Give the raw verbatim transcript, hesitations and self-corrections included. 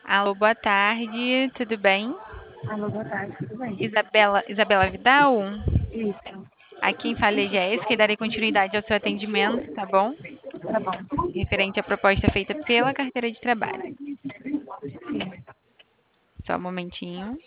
Alô, boa tarde, tudo bem? Alô, boa tarde, tudo bem? Isabela, Isabela Vidal? Isso, Aqui em Falha Jéssica e darei continuidade ao seu atendimento, tá bom? tá bom. Referente à proposta feita pela carteira de trabalho. Só um momentinho.